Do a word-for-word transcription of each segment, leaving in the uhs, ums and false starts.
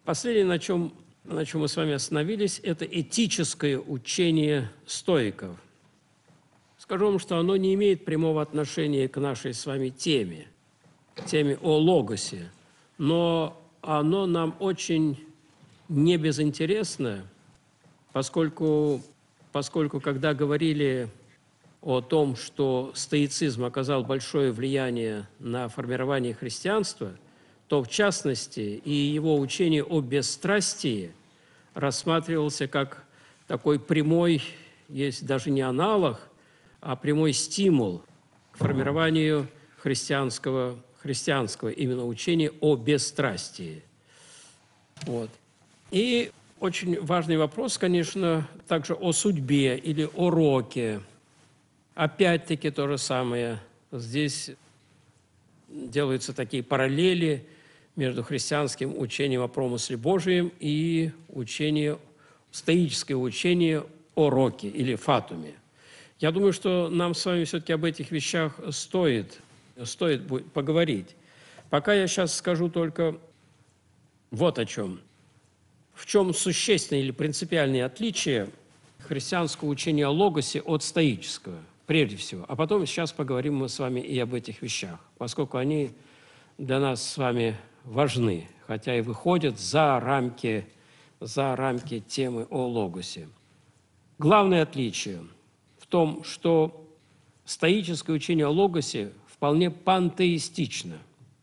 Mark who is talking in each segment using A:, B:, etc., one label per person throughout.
A: Последнее, на чем, на чем мы с вами остановились, это этическое учение стоиков. Скажу вам, что оно не имеет прямого отношения к нашей с вами теме, к теме о логосе, но оно нам очень не безинтересно, поскольку, поскольку когда говорили о том, что стоицизм оказал большое влияние на формирование христианства, то в частности и его учение о бесстрастии рассматривался как такой прямой, есть даже не аналог, а прямой стимул к формированию христианского, христианского именно учения о бесстрастии. Вот. И очень важный вопрос, конечно, также о судьбе или о роке. Опять-таки то же самое. Здесь делаются такие параллели между христианским учением о промысле Божием и учение, стоическое учение о роке или фатуме. Я думаю, что нам с вами все-таки об этих вещах стоит, стоит поговорить. Пока я сейчас скажу только вот о чем. В чем существенное или принципиальное отличие христианского учения о логосе от стоического, прежде всего. А потом сейчас поговорим мы с вами и об этих вещах, поскольку они для нас с вами важны, хотя и выходят за рамки, за рамки темы о логосе. Главное отличие в том, что стоическое учение о логосе вполне пантеистично.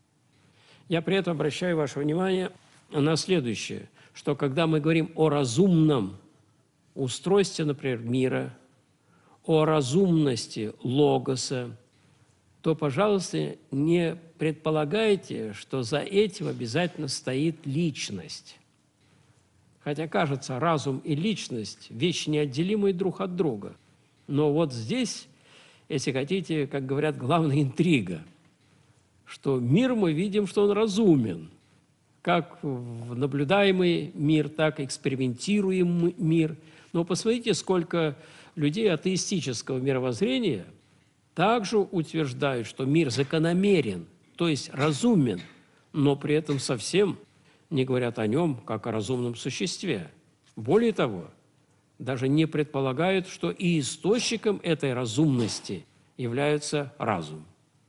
A: Я при этом обращаю ваше внимание на следующее, что когда мы говорим о разумном устройстве, например, мира, о разумности логоса, то, пожалуйста, не предполагайте, что за этим обязательно стоит личность. Хотя, кажется, разум и личность – вещи неотделимые друг от друга. Но вот здесь, если хотите, как говорят, главная интрига, что мир мы видим, что он разумен, как в наблюдаемый мир, так и экспериментируемый мир. Но посмотрите, сколько людей атеистического мировоззрения также утверждают, что мир закономерен, то есть разумен, но при этом совсем не говорят о нем как о разумном существе. Более того, даже не предполагают, что и источником этой разумности является разум.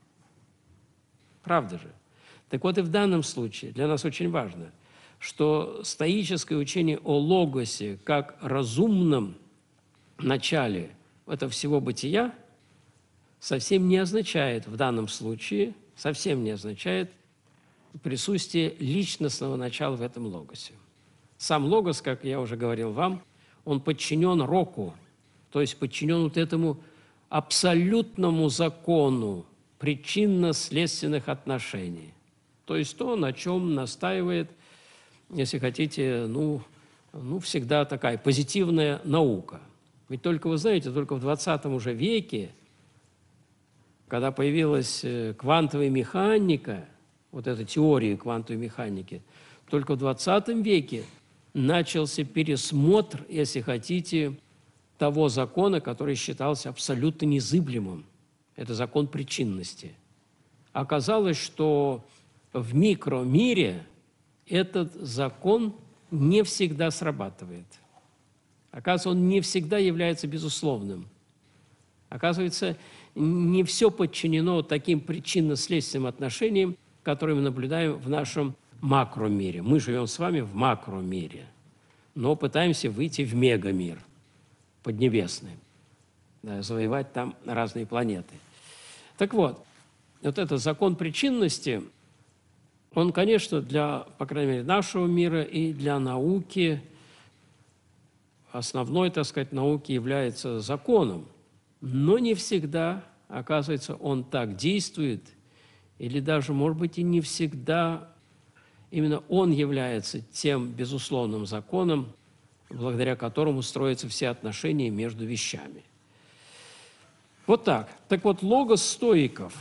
A: Правда же? Так вот и в данном случае для нас очень важно, что стоическое учение о логосе как разумном начале этого всего бытия совсем не означает в данном случае, совсем не означает присутствие личностного начала в этом логосе. Сам логос, как я уже говорил вам, он подчинен року, то есть подчинен вот этому абсолютному закону причинно-следственных отношений. То есть то, на чем настаивает, если хотите, ну, ну, всегда такая позитивная наука. Ведь только, вы знаете, только в двадцатом уже веке, когда появилась квантовая механика, вот эта теория квантовой механики, только в двадцатом веке начался пересмотр, если хотите, того закона, который считался абсолютно незыблемым. Это закон причинности. Оказалось, что в микромире этот закон не всегда срабатывает. Оказывается, он не всегда является безусловным. Оказывается, не все подчинено таким причинно-следственным отношениям, которые мы наблюдаем в нашем макромире. Мы живем с вами в макромире, но пытаемся выйти в мегамир поднебесный, да, завоевать там разные планеты. Так вот, вот этот закон причинности, он, конечно, для, по крайней мере, нашего мира и для науки, основной, так сказать, науки является законом, но не всегда, оказывается, он так действует, или даже, может быть, и не всегда именно он является тем безусловным законом, благодаря которому строятся все отношения между вещами. Вот так. Так вот, логос стоиков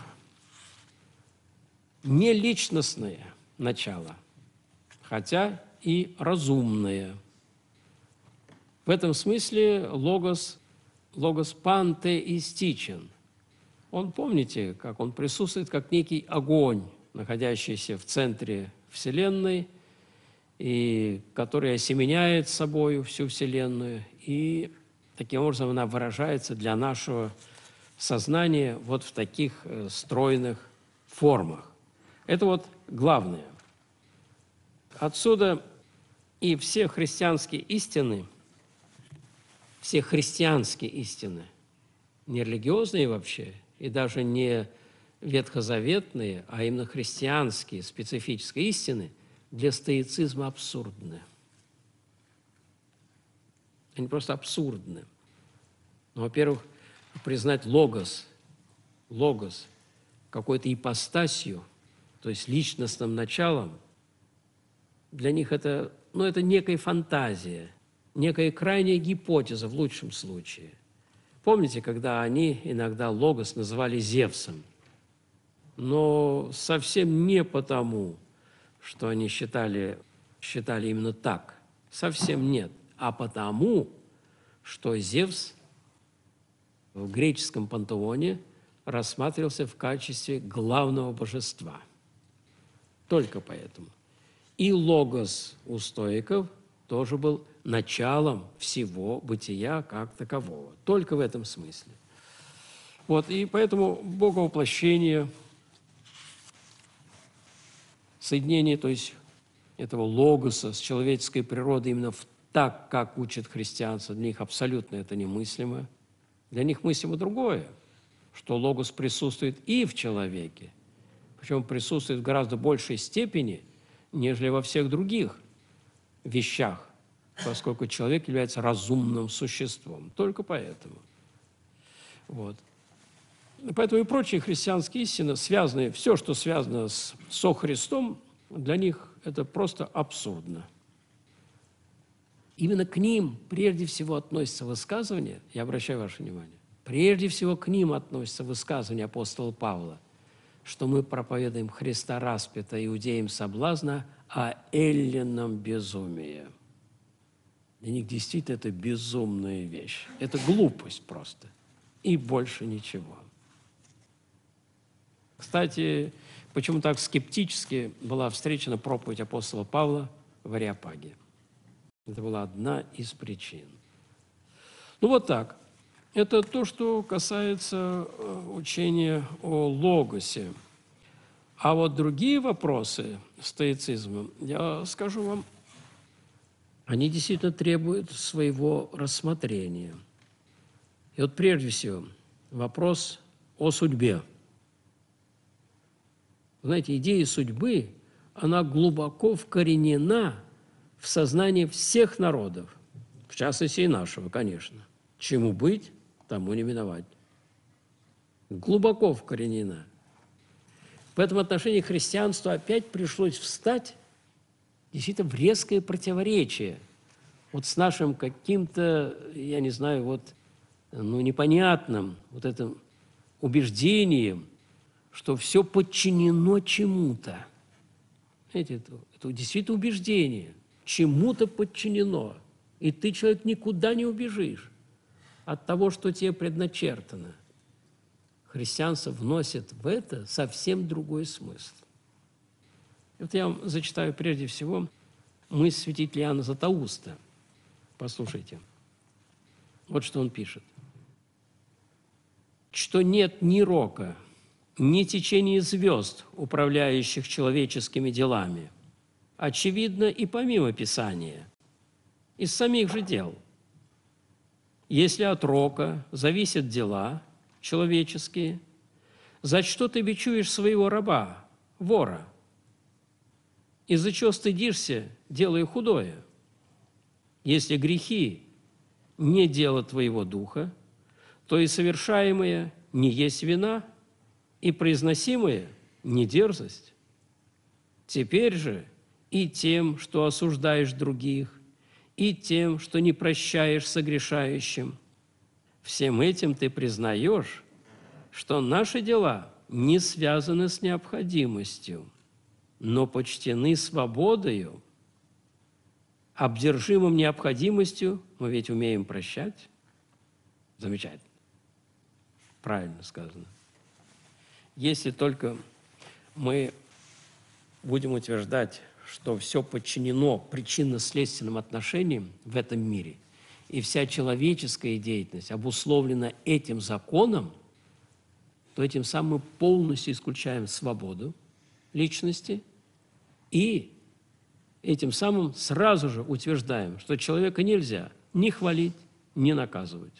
A: – не личностное начало, хотя и разумное. В этом смысле логос, логос пантеистичен. Он, помните, как он присутствует как некий огонь, находящийся в центре Вселенной, и который осеменяет собою всю Вселенную, и таким образом она выражается для нашего сознания вот в таких э, стройных формах. Это вот главное. Отсюда и все христианские истины, все христианские истины, не религиозные вообще, и даже не ветхозаветные, а именно христианские специфические истины, для стоицизма абсурдны. Они просто абсурдны. Ну, во-первых, признать логос, логос какой-то ипостасью, то есть личностным началом, для них это, ну, это некая фантазия, некая крайняя гипотеза в лучшем случае. Помните, когда они иногда логос называли Зевсом? Но совсем не потому, что они считали, считали именно так. Совсем нет. А потому, что Зевс в греческом пантеоне рассматривался в качестве главного божества. Только поэтому. И логос у стоиков тоже был началом всего бытия как такового. Только в этом смысле. Вот, и поэтому боговоплощение, соединение, то есть этого логоса с человеческой природой именно в так, как учит христианство, для них абсолютно это немыслимо. Для них мыслимо другое, что логос присутствует и в человеке, причем присутствует в гораздо большей степени, нежели во всех других вещах, поскольку человек является разумным существом. Только поэтому. Вот. Поэтому и прочие христианские истины, связанные, все, что связано с, со Христом, для них это просто абсурдно. Именно к ним прежде всего относится высказывание, я обращаю ваше внимание, прежде всего к ним относится высказывание апостола Павла, что мы проповедуем Христа распята иудеям соблазна, а эллинам безумие. Для них действительно это безумная вещь. Это глупость просто. И больше ничего. Кстати, почему так скептически была встречена проповедь апостола Павла в Ареопаге? Это была одна из причин. Ну вот так. Это то, что касается учения о логосе. А вот другие вопросы стоицизма, я скажу вам, они действительно требуют своего рассмотрения. И вот прежде всего вопрос о судьбе. Знаете, идея судьбы, она глубоко вкоренена в сознании всех народов, в частности и нашего, конечно. Чему быть, тому не миновать. Глубоко вкоренена. В этом отношении христианству опять пришлось встать действительно в резкое противоречие вот с нашим каким-то, я не знаю, вот, ну, непонятным вот этим убеждением, что все подчинено чему-то. Знаете, это, это действительно убеждение. Чему-то подчинено. И ты, человек, никуда не убежишь от того, что тебе предначертано. Христианство вносит в это совсем другой смысл. И вот я вам зачитаю прежде всего мысль святителя Иоанна Златоуста. Послушайте. Вот что он пишет. Что нет ни рока, ни течения звезд, управляющих человеческими делами. Очевидно и помимо Писания, из самих же дел. Если от рока зависят дела человеческие, за что ты бичуешь своего раба, вора? Из-за чего стыдишься, делая худое? Если грехи не дело твоего духа, то и совершаемое не есть вина, и произносимое не дерзость. Теперь же и тем, что осуждаешь других, и тем, что не прощаешь согрешающим, всем этим ты признаешь, что наши дела не связаны с необходимостью, но почтены свободою, обдержимым необходимостью, мы ведь умеем прощать. Замечательно. Правильно сказано. Если только мы будем утверждать, что все подчинено причинно-следственным отношениям в этом мире, и вся человеческая деятельность обусловлена этим законом, то этим самым мы полностью исключаем свободу личности и этим самым сразу же утверждаем, что человека нельзя ни хвалить, ни наказывать,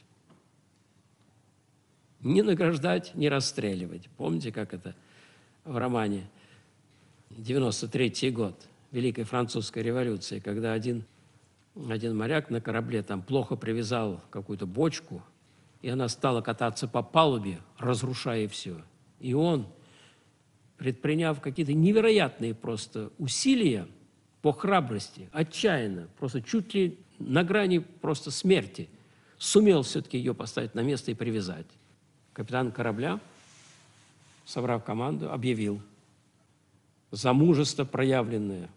A: ни награждать, ни расстреливать. Помните, как это в романе девяносто третий год, Великой Французской революции, когда один, один моряк на корабле там плохо привязал какую-то бочку, и она стала кататься по палубе, разрушая все. И он, предприняв какие-то невероятные просто усилия по храбрости, отчаянно, просто чуть ли на грани просто смерти, сумел все-таки ее поставить на место и привязать. Капитан корабля, собрав команду, объявил: за мужество, проявленное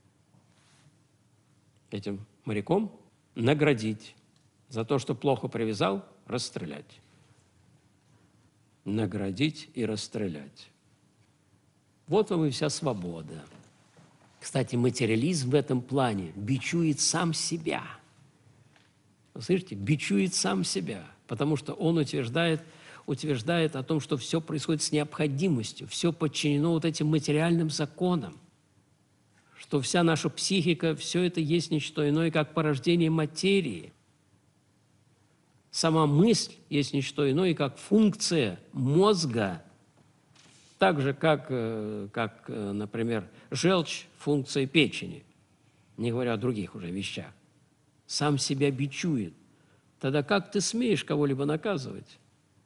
A: этим моряком, наградить, за то, что плохо привязал, расстрелять. Наградить и расстрелять. Вот вам и вся свобода. Кстати, материализм в этом плане бичует сам себя. Вы слышите? Бичует сам себя, потому что он утверждает, утверждает о том, что все происходит с необходимостью, все подчинено вот этим материальным законам, что вся наша психика, все это есть не что иное, как порождение материи. Сама мысль есть не что иное, как функция мозга, так же, как, как, например, желчь – функция печени, не говоря о других уже вещах. Сам себя бичует. Тогда как ты смеешь кого-либо наказывать,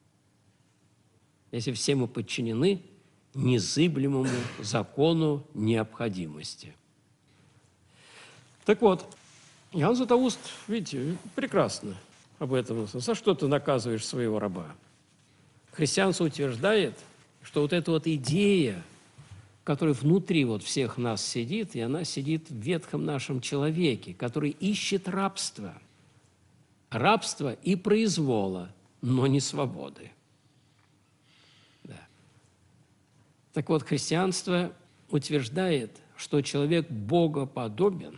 A: если все мы подчинены незыблемому закону необходимости? Так вот, Иоанн Златоуст, видите, прекрасно об этом. За что ты наказываешь своего раба? Христианство утверждает, что вот эта вот идея, которая внутри вот всех нас сидит, и она сидит в ветхом нашем человеке, который ищет рабство. Рабство и произвола, но не свободы. Да. Так вот, христианство утверждает, что человек богоподобен,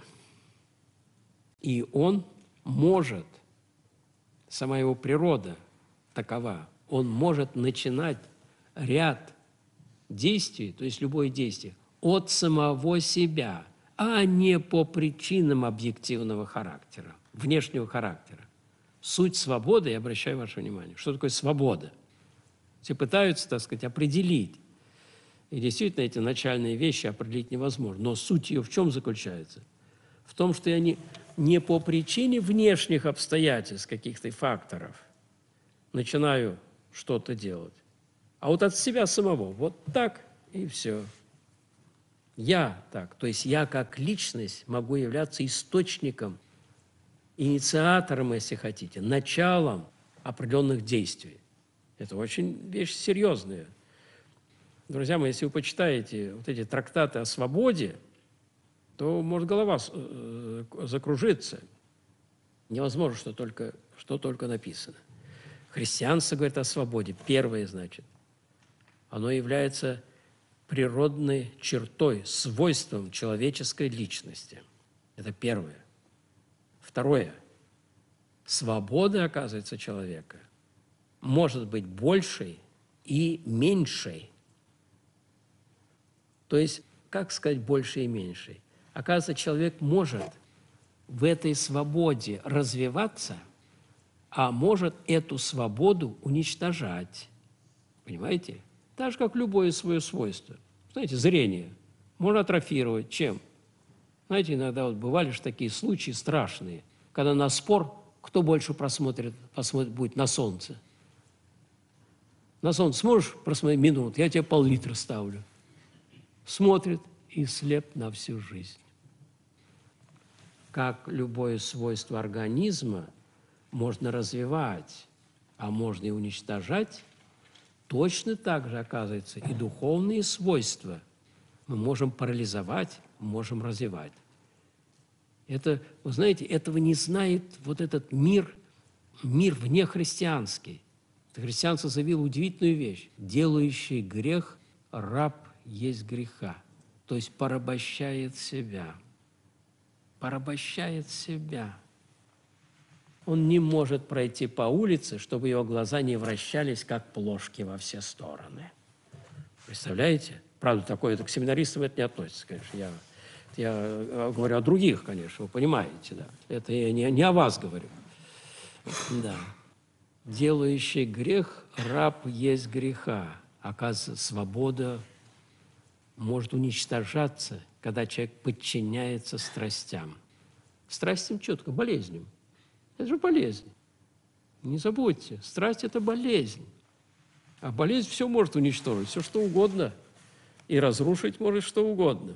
A: и он может, сама его природа такова, он может начинать ряд действий, то есть любое действие, от самого себя, а не по причинам объективного характера, внешнего характера. Суть свободы, я обращаю ваше внимание, что такое свобода? Все пытаются, так сказать, определить. И действительно, эти начальные вещи определить невозможно. Но суть ее в чем заключается? В том, что я не, не по причине внешних обстоятельств, каких-то факторов начинаю что-то делать, а вот от себя самого. Вот так и все. Я так. То есть я как личность могу являться источником, инициатором, если хотите, началом определенных действий. Это очень вещь серьезная. Друзья мои, если вы почитаете вот эти трактаты о свободе, то может голова закружиться. Невозможно, что только, что только написано. Христианство говорит о свободе. Первое, значит, оно является природной чертой, свойством человеческой личности. Это первое. Второе. Свобода, оказывается, человека может быть большей и меньшей. То есть, как сказать большей и меньшей? Оказывается, человек может в этой свободе развиваться, а может эту свободу уничтожать. Понимаете? Так же, как любое свое свойство. Знаете, зрение можно атрофировать. Чем? Знаете, иногда вот бывали же такие случаи страшные, когда на спор, кто больше просмотрит, посмотрит будет на солнце. На солнце сможешь просмотреть минут? Я тебе пол-литра ставлю. Смотрит и слеп на всю жизнь. Как любое свойство организма можно развивать, а можно и уничтожать, точно так же, оказывается, и духовные свойства мы можем парализовать, можем развивать. Это, вы знаете, этого не знает вот этот мир, мир внехристианский. Христианство заявило удивительную вещь. Делающий грех, раб есть греха. то есть порабощает себя. Порабощает себя. Он не может пройти по улице, чтобы его глаза не вращались, как плошки во все стороны. Представляете? Правда, такое, это к семинаристам это не относится, конечно. Я, я говорю о других, конечно, вы понимаете, да. Это я не, не о вас говорю. Да. Делающий грех, раб есть греха. Оказывается, свобода может уничтожаться, когда человек подчиняется страстям. Страстям четко, болезням. Это же болезнь. Не забудьте, страсть – это болезнь. А болезнь все может уничтожить, все что угодно. И разрушить может что угодно.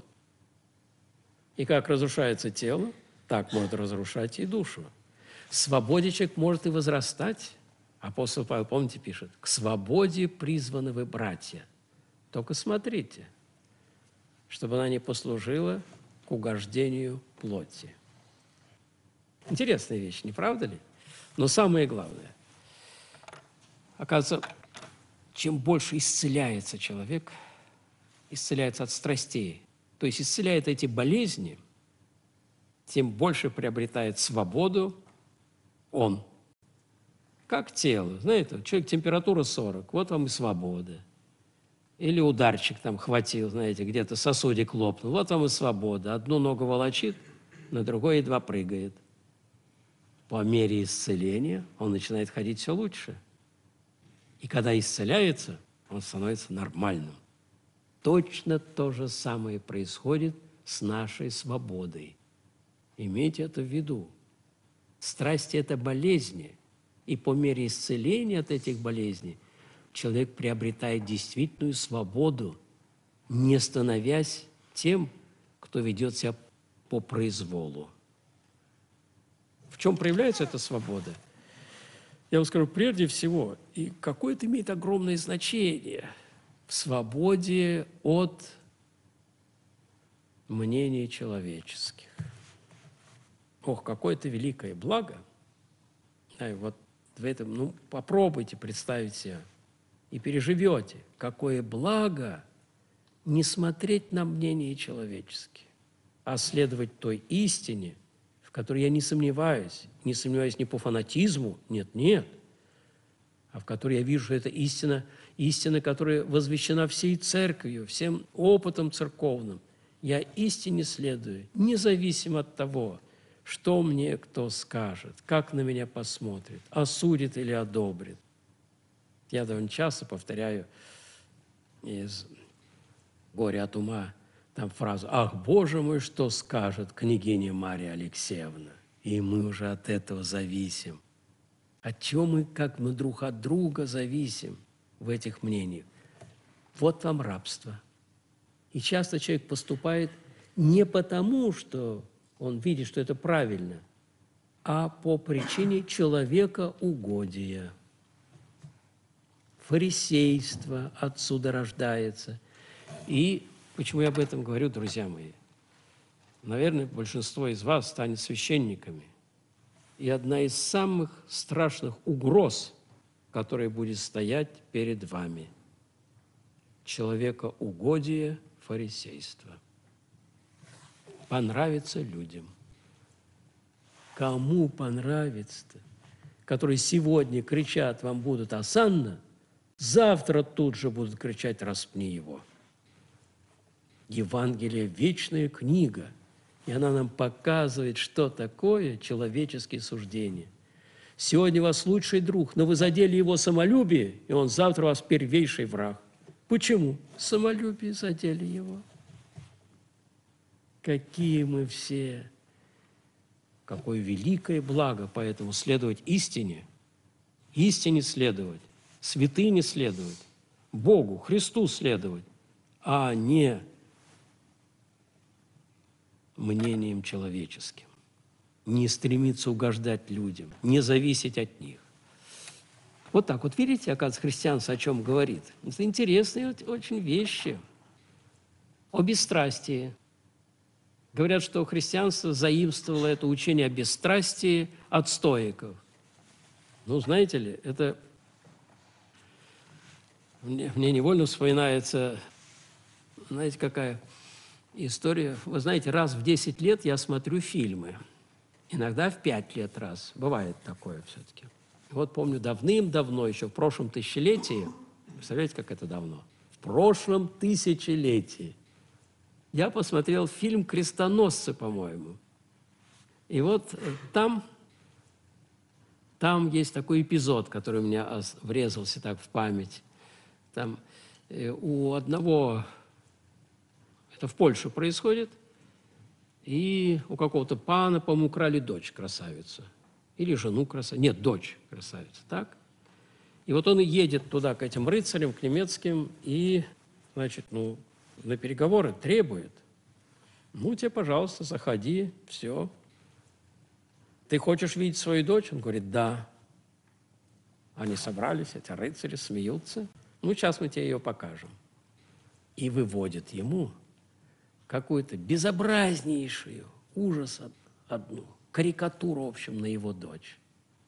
A: И как разрушается тело, так может разрушать и душу. В свободе человек может и возрастать. Апостол Павел, помните, пишет, «К свободе призваны вы, братья». Только смотрите, чтобы она не послужила к угождению плоти. Интересная вещь, не правда ли? Но самое главное, оказывается, чем больше исцеляется человек, исцеляется от страстей, то есть исцеляет эти болезни, тем больше приобретает свободу он. Как тело. Знаете, человек температура сорок, вот вам и свобода. Или ударчик там хватил, знаете, где-то сосудик лопнул, вот вам и свобода. Одну ногу волочит, на другой едва прыгает. По мере исцеления он начинает ходить все лучше. И когда исцеляется, он становится нормальным. Точно то же самое происходит с нашей свободой. Имейте это в виду. Страсти – это болезни. И по мере исцеления от этих болезней человек приобретает действительную свободу, не становясь тем, кто ведет себя по произволу. В чем проявляется эта свобода? Я вам скажу, прежде всего, и какое-то имеет огромное значение в свободе от мнений человеческих. Ох, какое-то великое благо. Да, и вот в этом, ну, попробуйте представить себе и переживете, какое благо не смотреть на мнения человеческие, а следовать той истине, в которой я не сомневаюсь, не сомневаюсь ни по фанатизму, нет-нет, а в которой я вижу, что это истина, истина, которая возвещена всей церковью, всем опытом церковным. Я истине следую, независимо от того, что мне кто скажет, как на меня посмотрит, осудит или одобрит. Я довольно часто повторяю из «Горя от ума» там фразу «Ах, Боже мой, что скажет княгиня Мария Алексеевна?» И мы уже от этого зависим. От чего мы, как мы друг от друга зависим в этих мнениях? Вот вам рабство. И часто человек поступает не потому, что он видит, что это правильно, а по причине человекоугодия. Фарисейство отсюда рождается. И почему я об этом говорю, друзья мои? Наверное, большинство из вас станет священниками. И одна из самых страшных угроз, которая будет стоять перед вами – человекоугодие, фарисейство. Понравится людям. Кому понравится-то? Которые сегодня кричат вам будут «Осанна», завтра тут же будут кричать «Распни его». Евангелие – вечная книга, и она нам показывает, что такое человеческие суждения. Сегодня у вас лучший друг, но вы задели его самолюбие, и он завтра у вас первейший враг. Почему? Самолюбие задели его. Какие мы все, какое великое благо, поэтому следовать истине, истине следовать, святыне следовать, Богу, Христу следовать, а не мнениям человеческим, не стремиться угождать людям, не зависеть от них. Вот так вот, видите, оказывается, христианство о чем говорит? Это интересные очень вещи. О бесстрастии. Говорят, что христианство заимствовало это учение о бесстрастии от стоиков. Ну, знаете ли, это мне, мне невольно вспоминается, знаете, какая история. Вы знаете, раз в десять лет я смотрю фильмы. Иногда в пять лет раз. Бывает такое все-таки. Вот помню, давным-давно, еще в прошлом тысячелетии, представляете, как это давно? В прошлом тысячелетии я посмотрел фильм «Крестоносцы», по-моему. И вот там, там есть такой эпизод, который у меня врезался так в память. Там у одного, это в Польше происходит, и у какого-то пана, по-моему, украли дочь красавицу. Или жену красавицу. Нет, дочь красавицу, так? И вот он едет туда, к этим рыцарям, к немецким, и, значит, ну, на переговоры требует. Ну, тебе, пожалуйста, заходи, все. Ты хочешь видеть свою дочь? Он говорит, да. Они собрались, эти рыцари смеются. Ну, сейчас мы тебе ее покажем. И выводит ему какую-то безобразнейшую, ужас одну, карикатуру, в общем, на его дочь.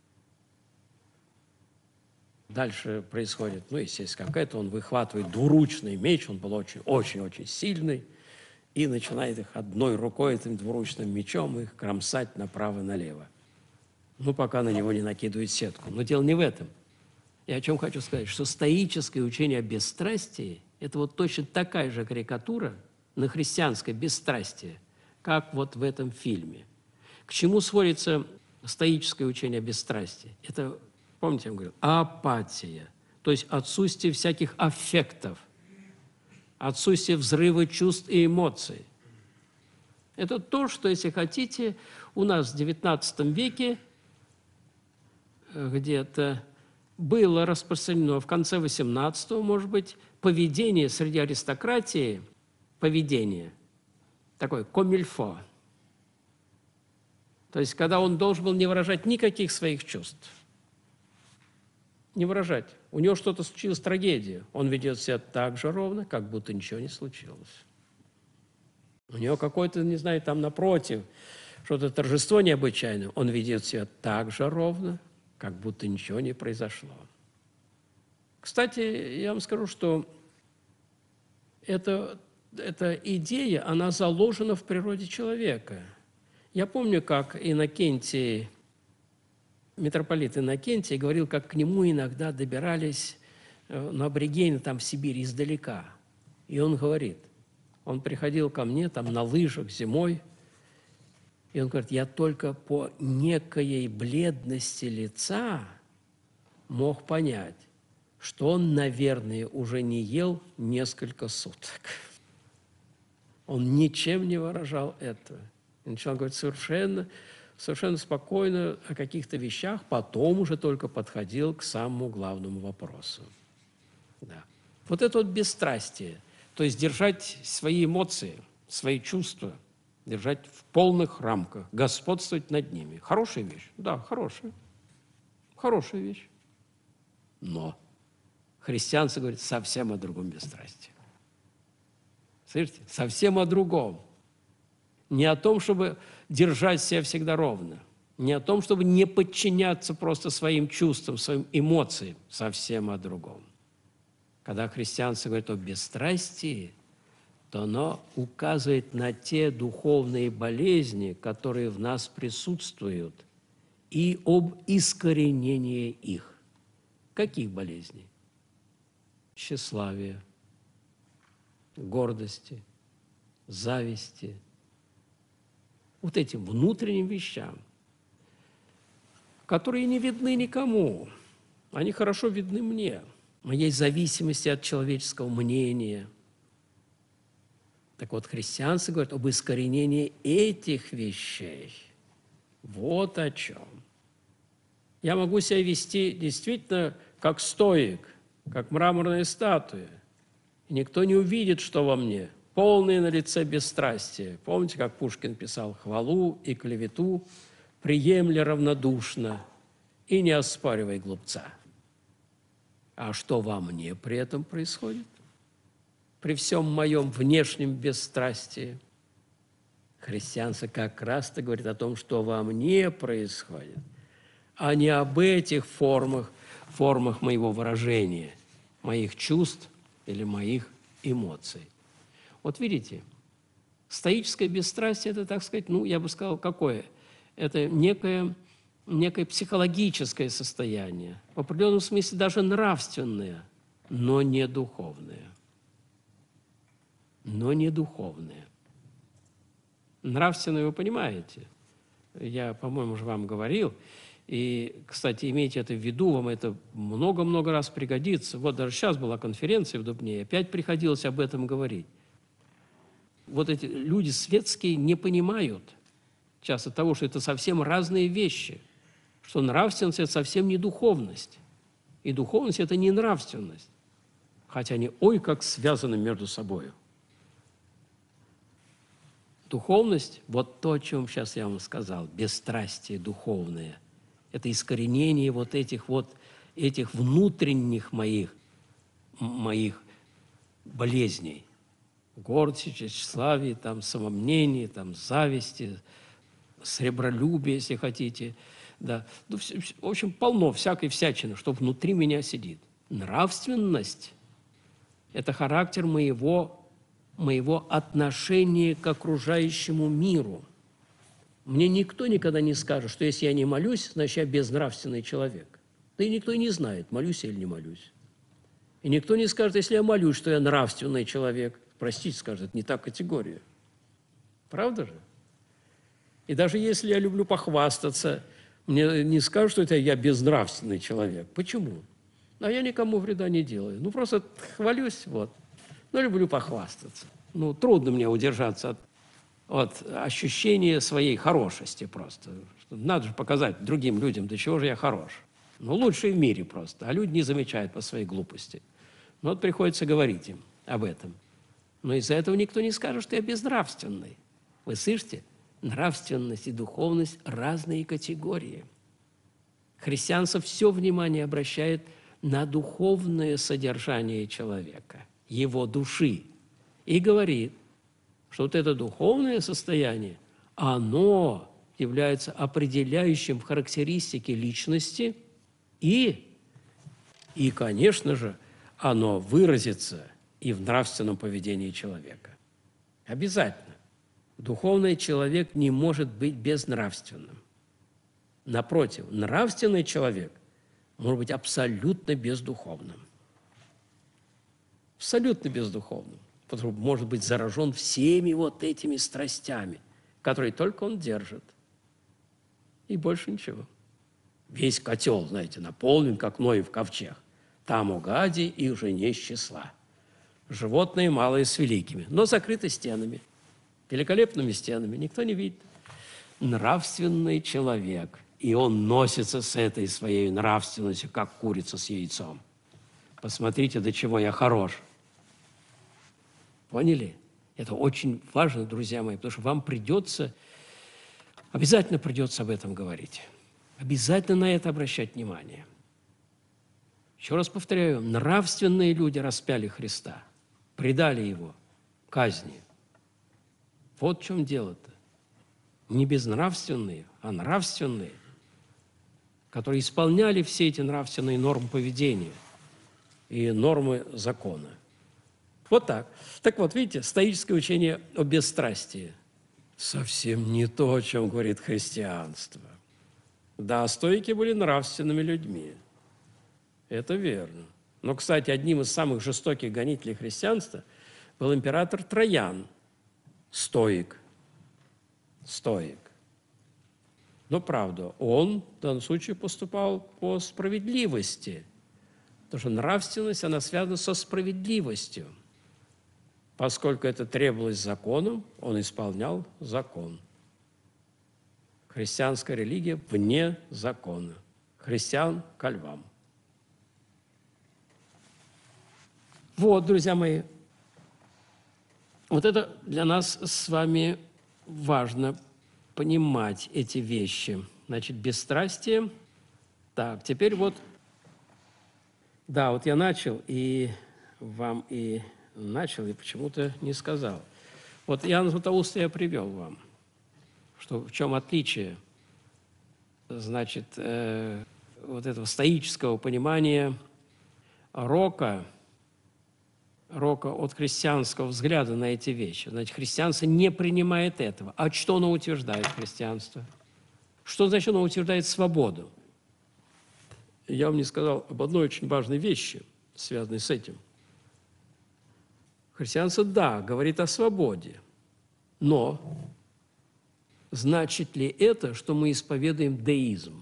A: Дальше происходит, ну, естественно, как это, он выхватывает двуручный меч, он был очень-очень-очень сильный, и начинает их одной рукой, этим двуручным мечом, их кромсать направо-налево. Ну, пока на него не накидывают сетку. Но дело не в этом. Я о чем хочу сказать, что стоическое учение о бесстрастии – это вот точно такая же карикатура на христианское бесстрастие, как вот в этом фильме. К чему сводится стоическое учение о бесстрастии? Это, помните, я вам говорил, апатия, то есть отсутствие всяких аффектов, отсутствие взрыва чувств и эмоций. Это то, что, если хотите, у нас в девятнадцатом веке где-то было распространено, в конце восемнадцатого, может быть, поведение среди аристократии, поведение, такое комильфо. То есть, когда он должен был не выражать никаких своих чувств. Не выражать. У него что-то случилось, трагедия. Он ведет себя так же ровно, как будто ничего не случилось. У него какое-то, не знаю, там напротив, что-то торжество необычайное. Он ведет себя так же ровно, как будто ничего не произошло. Кстати, я вам скажу, что это, эта идея, она заложена в природе человека. Я помню, как Иннокентий, митрополит Иннокентий, говорил, как к нему иногда добирались на аборигены там в Сибири издалека. И он говорит, он приходил ко мне там на лыжах зимой, и он говорит, я только по некоей бледности лица мог понять, что он, наверное, уже не ел несколько суток. Он ничем не выражал этого. И начал говорить совершенно, совершенно спокойно о каких-то вещах, потом уже только подходил к самому главному вопросу. Да. Вот это вот бесстрастие, то есть держать свои эмоции, свои чувства, держать в полных рамках, господствовать над ними. Хорошая вещь? Да, хорошая. Хорошая вещь. Но христианство говорит совсем о другом бесстрастии. Слышите? Совсем о другом. Не о том, чтобы держать себя всегда ровно. Не о том, чтобы не подчиняться просто своим чувствам, своим эмоциям. Совсем о другом. Когда христианство говорит о бесстрастии, то оно указывает на те духовные болезни, которые в нас присутствуют, и об искоренении их. Каких болезней? Тщеславия, гордости, зависти. Вот этим внутренним вещам, которые не видны никому. Они хорошо видны мне. Моей зависимости от человеческого мнения. Так вот, христианство говорит об искоренении этих вещей. Вот о чем. Я могу себя вести действительно как стоик, как мраморная статуя. И никто не увидит, что во мне. Полное на лице бесстрастие. Помните, как Пушкин писал? «Хвалу и клевету приемля равнодушно и не оспаривай глупца». А что во мне при этом происходит? При всем моем внешнем бесстрастии? Христианство как раз-то говорит о том, что во мне происходит, а не об этих формах, формах моего выражения, моих чувств или моих эмоций. Вот видите, Стоическое бесстрастие – это, так сказать, ну, я бы сказал, какое? Это некое, некое психологическое состояние, в определенном смысле даже нравственное, но не духовное. Но не духовное. Нравственное вы понимаете. Я, по-моему, уже вам говорил. И, кстати, имейте это в виду, вам это много-много раз пригодится. Вот даже сейчас была конференция в Дубне, опять приходилось об этом говорить. Вот эти люди светские не понимают часто того, что это совсем разные вещи, что нравственность – это совсем не духовность, и духовность – это не нравственность, хотя они ой как связаны между собой. Духовность – вот то, о чем сейчас я вам сказал, бесстрастие духовное. Это искоренение вот этих вот этих внутренних моих, моих болезней. Гордости, тщеславия, там, самомнения, там, зависти, сребролюбия, если хотите. Да. Ну, в общем, полно всякой всячины, что внутри меня сидит. Нравственность – это характер моего, моего отношения к окружающему миру. Мне никто никогда не скажет, что если я не молюсь, значит, я безнравственный человек. Да и никто и не знает, молюсь я или не молюсь. И никто не скажет, если я молюсь, что я нравственный человек. Простите, скажет, это не та категория. Правда же? И даже если я люблю похвастаться, мне не скажут, что это я безнравственный человек. Почему? А я никому вреда не делаю. Ну, просто хвалюсь, вот. Но люблю похвастаться. Ну, трудно мне удержаться от, от ощущения своей хорошести просто. Надо же показать другим людям, до чего же я хорош. Ну, лучший в мире просто. А люди не замечают по своей глупости. Но вот приходится говорить им об этом. Но из-за этого никто не скажет, что я безнравственный. Вы слышите? Нравственность и духовность – разные категории. Христианство все внимание обращает на духовное содержание человека, его души. И говорит, что вот это духовное состояние, оно является определяющим в характеристике личности и, и, конечно же, оно выразится и в нравственном поведении человека. Обязательно. Духовный человек не может быть безнравственным. Напротив, нравственный человек может быть абсолютно бездуховным. Абсолютно бездуховным. Потому что может быть заражен всеми вот этими страстями, которые только он держит. И больше ничего. Весь котел, знаете, наполнен, как Ноев ковчег. Там у гади и уже не с числа. Животные малые с великими, но закрыты стенами, великолепными стенами, никто не видит. Нравственный человек, и он носится с этой своей нравственностью, как курица с яйцом. Посмотрите, до чего я хорош. Поняли? Это очень важно, друзья мои, потому что вам придется, обязательно придется об этом говорить. Обязательно на это обращать внимание. Еще раз повторяю, нравственные люди распяли Христа, предали Его казни. Вот в чем дело-то. Не безнравственные, а нравственные, которые исполняли все эти нравственные нормы поведения и нормы закона. Вот так. Так вот, видите, стоическое учение о бесстрастии совсем не то, о чем говорит христианство. Да, стоики были нравственными людьми. Это верно. Но, кстати, одним из самых жестоких гонителей христианства был император Троян, стоик. Стоик. Но, правда, он в данном случае поступал по справедливости, потому что нравственность, она связана со справедливостью. Поскольку это требовалось законом, он исполнял закон. Христианская религия вне закона. Христиан ко львам. Вот, друзья мои, вот это для нас с вами важно понимать эти вещи. Значит, бесстрастие. Так, теперь вот, да, вот я начал, и вам и начал, и почему-то не сказал. Вот Иоанна Златоуста я привел вам, что в чем отличие, значит, э, вот этого стоического понимания рока Рока от христианского взгляда на эти вещи. Значит, христианство не принимает этого. А что оно утверждает, христианство? Что значит оно утверждает свободу? Я вам не сказал об одной очень важной вещи, связанной с этим. Христианство, да, говорит о свободе, но значит ли это, что мы исповедуем деизм?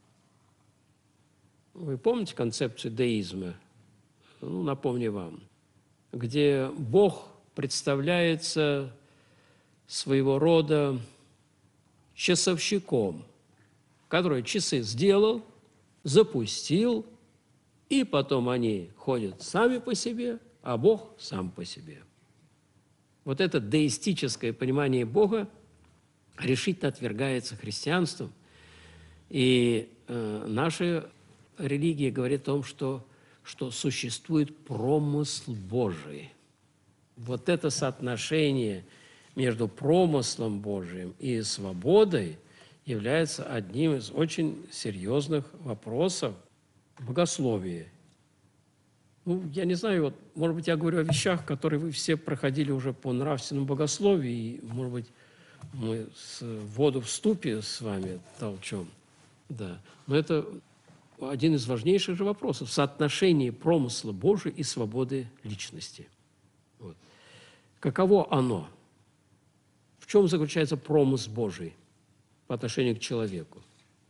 A: Вы помните концепцию деизма? Ну, напомню вам. Где Бог представляется своего рода часовщиком, который часы сделал, запустил, и потом они ходят сами по себе, а Бог сам по себе. Вот это деистическое понимание Бога решительно отвергается христианством. И э, наша религия говорит о том, что, что существует промысл Божий. Вот это соотношение между промыслом Божиим и свободой является одним из очень серьезных вопросов богословия. Ну, я не знаю, вот, может быть, я говорю о вещах, которые вы все проходили уже по нравственному богословию, и, может быть, мы с воду в ступе с вами толчем. Да. Но это один из важнейших же вопросов – соотношение промысла Божия и свободы личности. Вот. Каково оно? В чем заключается промысл Божий по отношению к человеку?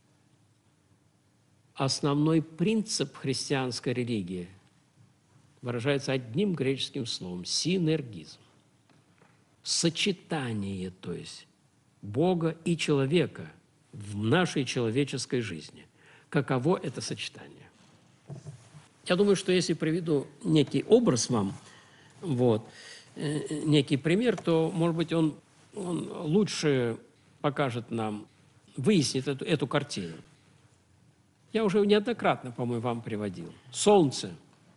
A: Основной принцип христианской религии выражается одним греческим словом – синергизм. Сочетание, то есть, Бога и человека в нашей человеческой жизни. Каково это сочетание? Я думаю, что если приведу некий образ вам, вот, э, некий пример, то, может быть, он, он лучше покажет нам, выяснит эту, эту картину. Я уже неоднократно, по-моему, вам приводил. Солнце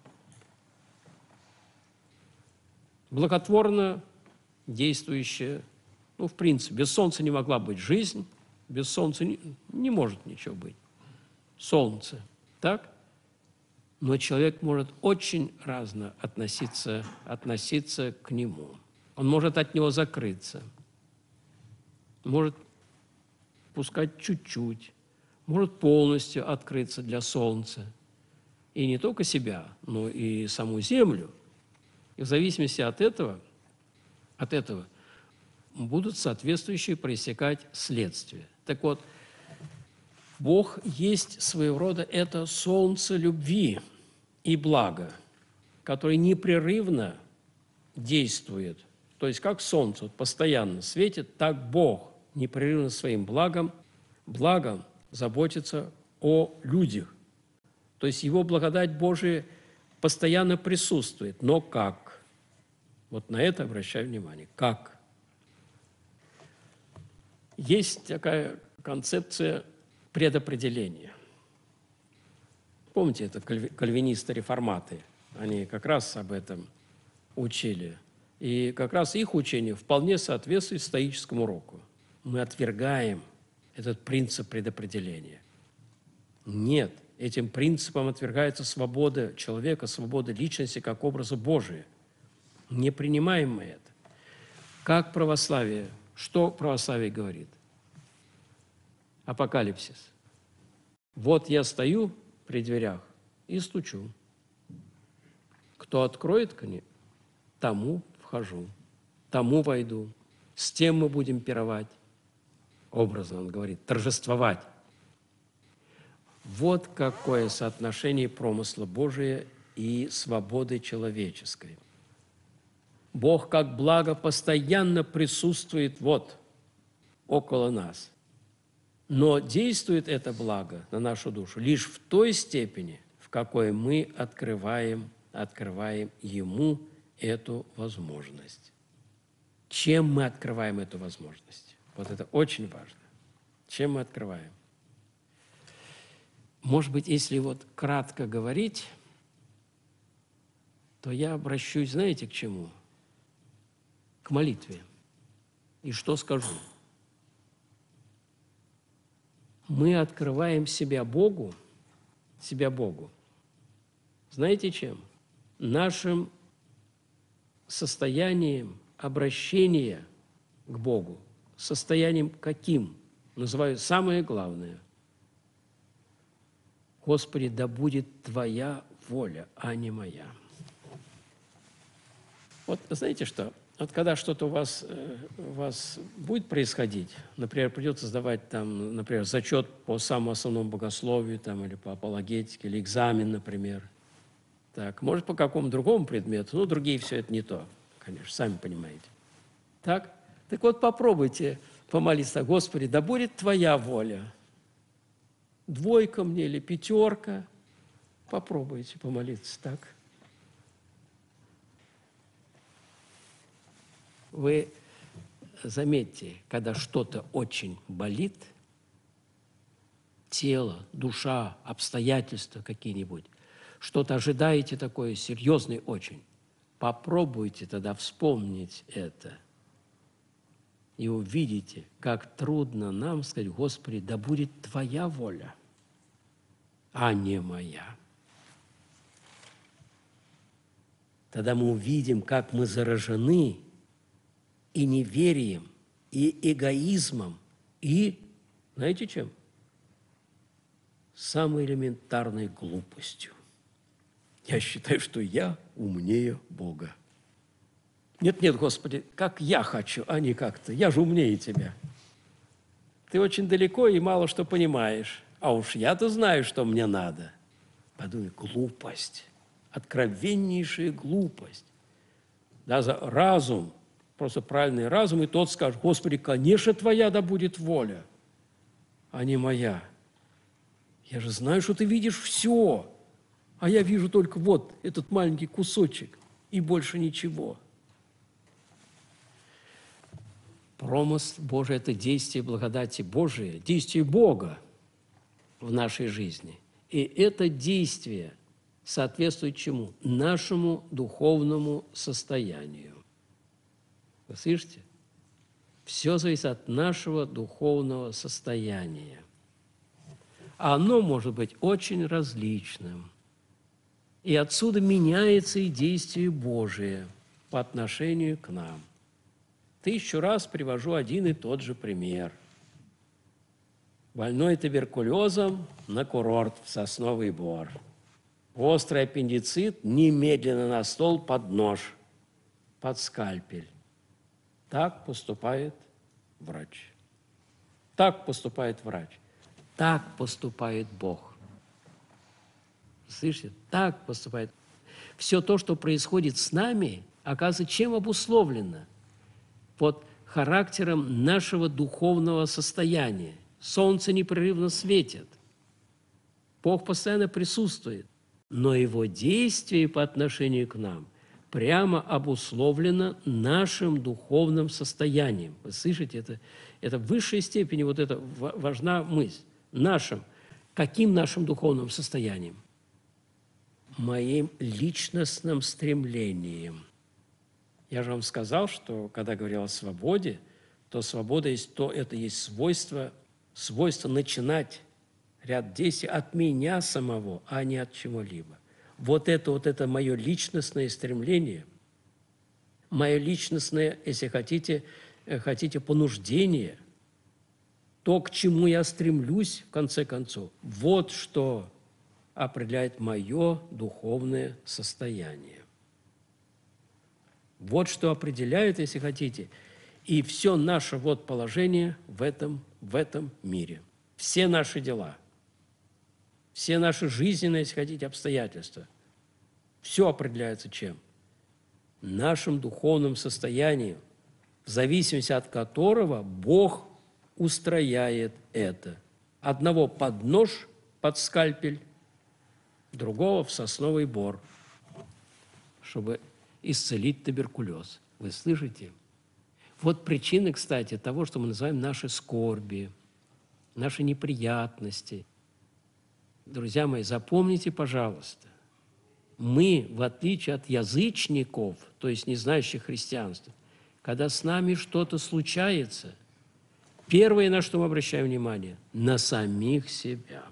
A: благотворно действующее, ну, в принципе, без солнца не могла быть жизнь, без солнца не, не может ничего быть. Солнце, так? Но человек может очень разно относиться, относиться к нему. Он может от него закрыться, может пускать чуть-чуть, может полностью открыться для солнца. И не только себя, но и саму землю. И в зависимости от этого, от этого будут соответствующие проистекать следствия. Так вот, Бог есть своего рода это солнце любви и блага, которое непрерывно действует. То есть как солнце вот постоянно светит, так Бог непрерывно своим благом, благом заботится о людях. То есть Его благодать Божия постоянно присутствует. Но как? Вот на это обращаю внимание. Как? Есть такая концепция предопределения. Помните, это кальвинисты-реформаты, они как раз об этом учили. И как раз их учение вполне соответствует стоическому уроку. Мы отвергаем этот принцип предопределения. Нет, этим принципом отвергается свобода человека, свобода личности как образа Божия. Не принимаем мы это. Как православие? Что православие говорит? Апокалипсис. Вот я стою при дверях и стучу. Кто откроет ко мне, тому вхожу, тому войду. С тем мы будем пировать. Образно он говорит, торжествовать. Вот какое соотношение промысла Божия и свободы человеческой. Бог как благо постоянно присутствует вот около нас. Но действует это благо на нашу душу лишь в той степени, в какой мы открываем, открываем Ему эту возможность. Чем мы открываем эту возможность? Вот это очень важно. Чем мы открываем? Может быть, если вот кратко говорить, то я обращусь, знаете, к чему? К молитве. И что скажу? Мы открываем себя Богу, себя Богу. Знаете чем? Нашим состоянием обращения к Богу. Состоянием каким? Называю самое главное. Господи, да будет Твоя воля, а не моя. Вот знаете что? Вот когда что-то у вас, у вас будет происходить, например, придется сдавать там, например, зачет по самому основному богословию там, или по апологетике, или экзамен, например. Так, может, по какому другому предмету, но другие все это не то, конечно, сами понимаете. Так? Так вот, попробуйте помолиться: Господи, да будет Твоя воля. Двойка мне или пятерка. Попробуйте помолиться так. Вы заметьте, когда что-то очень болит, тело, душа, обстоятельства какие-нибудь, что-то ожидаете такое серьезное очень, попробуйте тогда вспомнить это и увидите, как трудно нам сказать: Господи, да будет Твоя воля, а не моя. Тогда мы увидим, как мы заражены и неверием, и эгоизмом, и, знаете чем? Самой элементарной глупостью. Я считаю, что я умнее Бога. Нет, нет, Господи, как я хочу, а не как ты. Я же умнее тебя. Ты очень далеко и мало что понимаешь. А уж я-то знаю, что мне надо. Подумай, глупость, откровеннейшая глупость. Даже разум, просто правильный разум, и тот скажет: Господи, конечно, Твоя да будет воля, а не моя. Я же знаю, что Ты видишь все, а я вижу только вот этот маленький кусочек и больше ничего. Промысл Божий – это действие благодати Божией, действие Бога в нашей жизни. И это действие соответствует чему? Нашему духовному состоянию. Вы слышите? Все зависит от нашего духовного состояния. А оно может быть очень различным. И отсюда меняется и действие Божие по отношению к нам. Тысячу раз привожу один и тот же пример. Больной туберкулезом на курорт в Сосновый Бор. Острый аппендицит немедленно на стол под нож, под скальпель. Так поступает врач. Так поступает врач. Так поступает Бог. Слышите? Так поступает. Все то, что происходит с нами, оказывается, чем обусловлено? Под характером нашего духовного состояния. Солнце непрерывно светит. Бог постоянно присутствует. Но Его действие по отношению к нам прямо обусловлено нашим духовным состоянием. Вы слышите? Это, это в высшей степени вот это важна мысль. Нашим. Каким нашим духовным состоянием? Моим личностным стремлением. Я же вам сказал, что когда говорил о свободе, то свобода есть то, это есть свойство, свойство начинать ряд действий от меня самого, а не от чего-либо. Вот это, вот это мое личностное стремление, мое личностное, если хотите, хотите понуждение, то, к чему я стремлюсь, в конце концов, вот что определяет мое духовное состояние. Вот что определяет, если хотите, и все наше вот положение в этом, в этом мире. Все наши дела, все наши жизненные, если хотите, обстоятельства. Все определяется чем? Нашим духовным состоянием, в зависимости от которого Бог устрояет это. Одного под нож, под скальпель, другого в сосновый бор, чтобы исцелить туберкулез. Вы слышите? Вот причины, кстати, того, что мы называем наши скорби, наши неприятности. Друзья мои, запомните, пожалуйста, мы, в отличие от язычников, то есть не знающих христианства, когда с нами что-то случается, первое, на что мы обращаем внимание, на самих себя.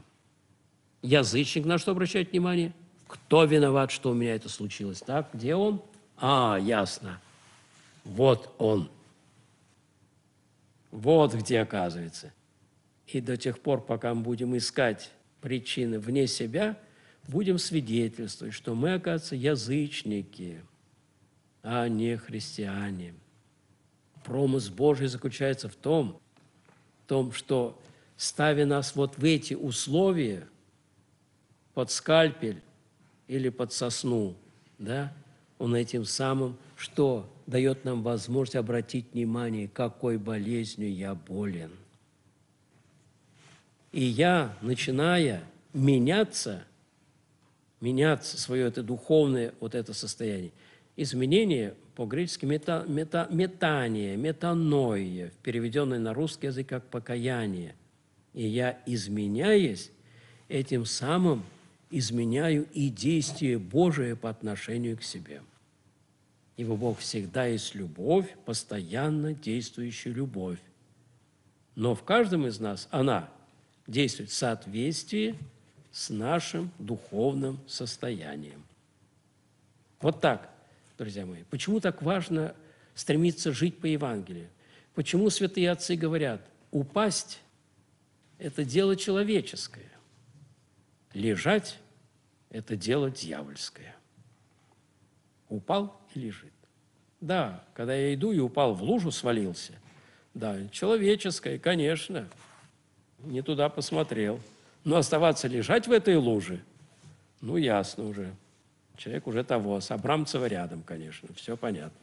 A: Язычник на что обращает внимание? Кто виноват, что у меня это случилось? Так, где он? А, ясно. Вот он. Вот где оказывается. И до тех пор, пока мы будем искать причины вне себя, будем свидетельствовать, что мы, оказывается, язычники, а не христиане. Промысл Божий заключается в том, в том, что, ставя нас вот в эти условия, под скальпель или под сосну, да, Он этим самым, что дает нам возможность обратить внимание, какой болезнью я болен. И я, начиная меняться, меняться, свое это духовное вот это состояние, изменение по-гречески мета, мета, метание, метаноия, переведенное на русский язык как покаяние. И я, изменяясь, этим самым изменяю и действие Божие по отношению к себе. Ибо Бог всегда есть любовь, постоянно действующая любовь. Но в каждом из нас она действует в соответствии с нашим духовным состоянием. Вот так, друзья мои. Почему так важно стремиться жить по Евангелию? Почему святые отцы говорят, упасть – это дело человеческое, лежать – это дело дьявольское. Упал и лежит. Да, когда я иду и упал в лужу, свалился. Да, человеческое, конечно. Не туда посмотрел. Но оставаться лежать в этой луже, ну, ясно уже. Человек уже того, с Абрамцева рядом, конечно, все понятно.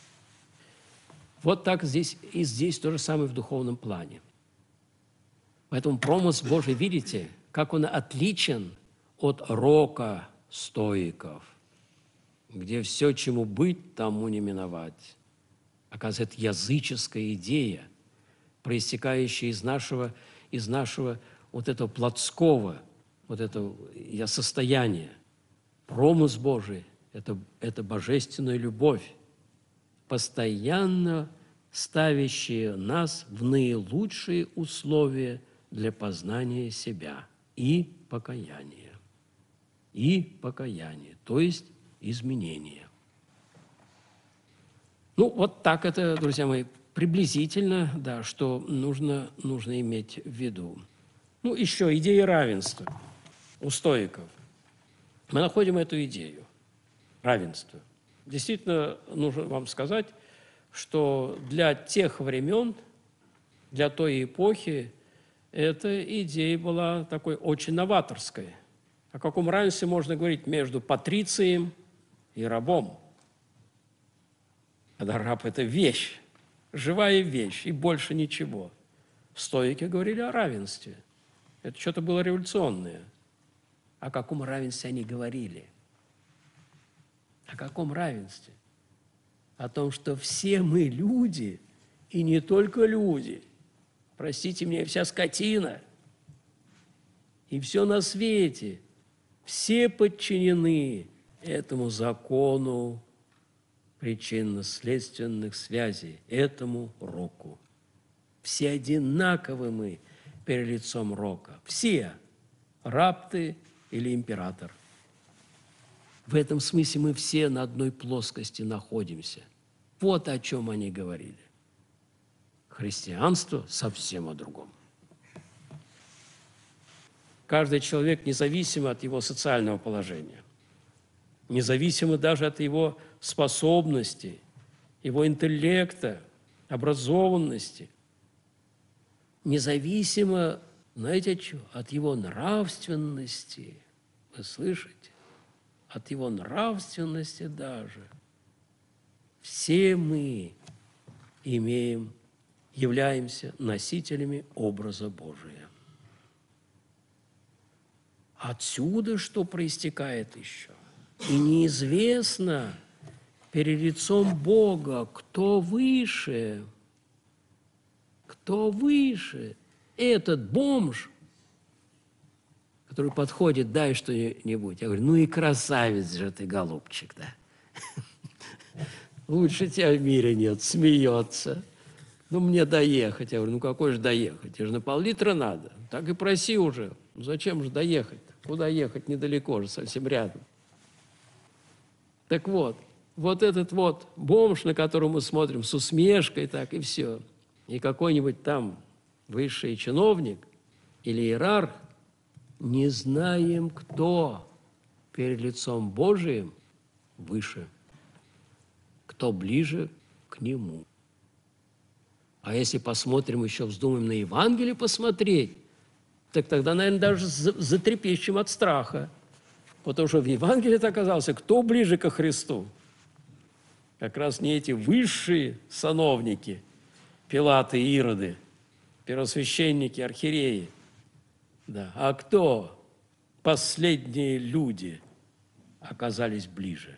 A: Вот так здесь и здесь то же самое в духовном плане. Поэтому промысл Божий, видите, как он отличен от рока стоиков, где все, чему быть, тому не миновать. Оказывается, это языческая идея, проистекающая из нашего, из нашего вот этого плотского, вот этого состояния. Промысл Божий – это, это божественная любовь, постоянно ставящая нас в наилучшие условия для познания себя и покаяния. И покаяние, то есть изменение. Ну, вот так это, друзья мои, приблизительно, да, что нужно, нужно иметь в виду. Ну, еще идея равенства у стоиков. Мы находим эту идею равенства. Действительно, нужно вам сказать, что для тех времен, для той эпохи, эта идея была такой очень новаторской. О каком равенстве можно говорить между патрицием и рабом? Когда раб – это вещь, живая вещь, и больше ничего. Стоики говорили о равенстве. Это что-то было революционное. О каком равенстве они говорили? О каком равенстве? О том, что все мы люди, и не только люди. Простите меня, вся скотина, и все на свете, все подчинены этому закону причинно-следственных связей, этому року. Все одинаковы мы перед лицом рока. Все. Раб ты или император. В этом смысле мы все на одной плоскости находимся. Вот о чем они говорили. Христианство совсем о другом. Каждый человек, независимо от его социального положения, независимо даже от его способностей, его интеллекта, образованности, независимо, знаете, от чего? От его нравственности. Вы слышите? От его нравственности даже. Все мы имеем, являемся носителями образа Божия. Отсюда что проистекает еще? И неизвестно перед лицом Бога, кто выше, кто выше. Этот бомж, который подходит, дай что-нибудь. Я говорю, ну и красавец же ты, голубчик, да. Лучше тебя в мире нет, смеется. Ну, мне доехать. Я говорю, ну какой же доехать? Тебе же на пол-литра надо. Так и проси уже. Ну, зачем же доехать? Куда ехать? Недалеко же, совсем рядом. Так вот, вот этот вот бомж, на которого мы смотрим с усмешкой, так и все, и какой-нибудь там высший чиновник или иерарх, не знаем, кто перед лицом Божиим выше, кто ближе к Нему. А если посмотрим еще, вздумаем на Евангелие посмотреть, так тогда, наверное, даже затрепещем от страха. Потому что в Евангелии оказался, кто ближе ко Христу. Как раз не эти высшие сановники, Пилаты и Ироды, первосвященники, архиереи, да. А кто? Последние люди оказались ближе.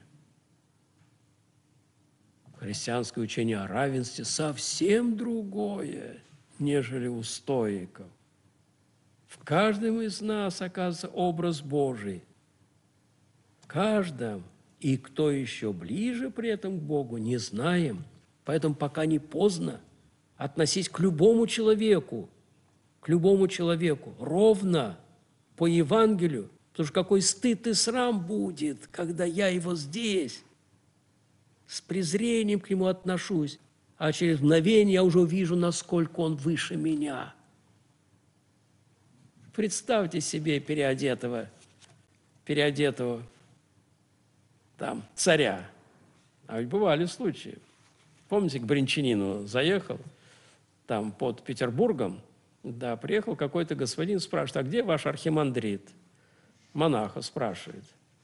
A: Христианское учение о равенстве совсем другое, нежели у стоиков. В каждом из нас оказывается образ Божий. В каждом. И кто еще ближе при этом к Богу, не знаем. Поэтому пока не поздно, относись к любому человеку, к любому человеку ровно по Евангелию, потому что какой стыд и срам будет, когда я его здесь с презрением к нему отношусь, а через мгновение я уже увижу, насколько он выше меня. Представьте себе переодетого, переодетого там царя. А ведь бывали случаи. Помните, к Бринчанину заехал, там под Петербургом, да, приехал какой-то господин, спрашивает, а где ваш архимандрит? Монаха спрашивает.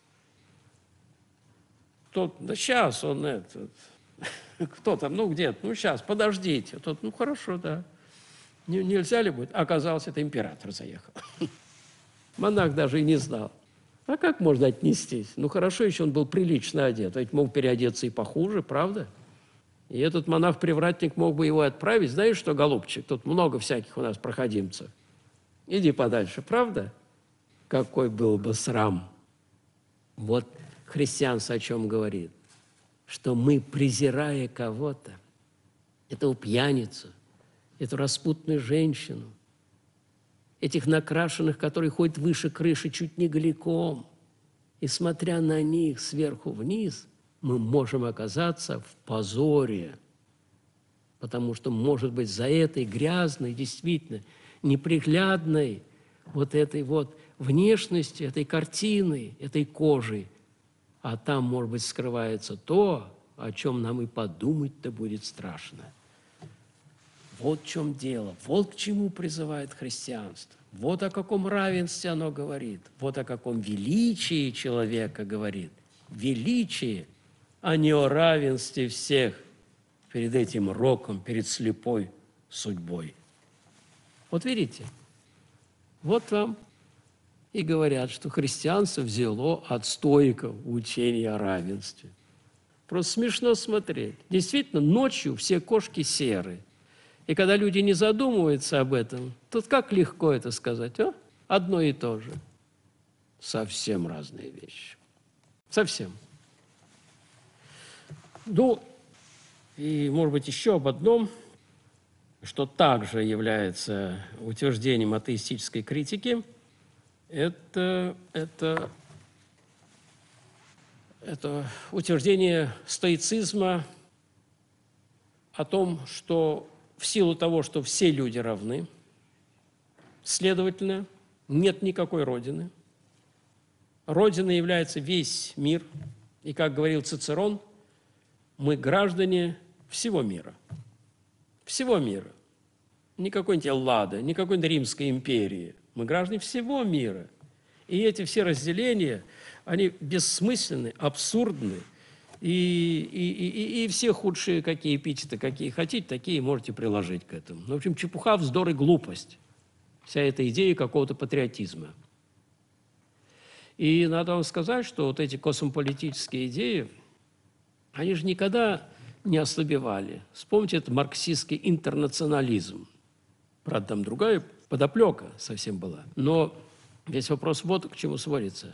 A: Тот, да сейчас он этот, кто там, ну где-то, ну сейчас, подождите. Тот, ну хорошо, да. Не, нельзя ли будет? Оказалось, это император заехал. Монах даже и не знал. А как можно отнестись? Ну хорошо, еще он был прилично одет, ведь мог переодеться и похуже, правда? И этот монах-привратник мог бы его отправить. Знаешь что, голубчик, тут много всяких у нас проходимцев. Иди подальше, правда? Какой был бы срам. Вот христианство о чем говорит? Что мы, презирая кого-то, эту пьяницу, эту распутную женщину, этих накрашенных, которые ходят выше крыши чуть не голиком, и смотря на них сверху вниз, мы можем оказаться в позоре, потому что, может быть, за этой грязной, действительно, неприглядной вот этой вот внешностью, этой картины, этой кожи, а там, может быть, скрывается то, о чем нам и подумать-то будет страшно. Вот в чем дело, вот к чему призывает христианство, вот о каком равенстве оно говорит, вот о каком величии человека говорит. Величие, а не о равенстве всех перед этим роком, перед слепой судьбой. Вот видите, вот вам и говорят, что христианство взяло от стоиков учение о равенстве. Просто смешно смотреть. Действительно, ночью все кошки серые. И когда люди не задумываются об этом, то как легко это сказать? О, одно и то же. Совсем разные вещи. Совсем. Ну, и, может быть, еще об одном, что также является утверждением атеистической критики, это, это, это утверждение стоицизма о том, что в силу того, что все люди равны, следовательно, нет никакой Родины. Родиной является весь мир. И, как говорил Цицерон, мы граждане всего мира. Всего мира. Не какой-нибудь Эллады, не какой-нибудь Римской империи. Мы граждане всего мира. И эти все разделения, они бессмысленны, абсурдны. И, и, и, и все худшие какие эпитеты, какие хотите, такие можете приложить к этому. Ну, в общем, чепуха, вздор и глупость. Вся эта идея какого-то патриотизма. И надо вам сказать, что вот эти космополитические идеи, они же никогда не ослабевали. Вспомните, это марксистский интернационализм. Правда, там другая подоплека совсем была. Но весь вопрос вот к чему сводится.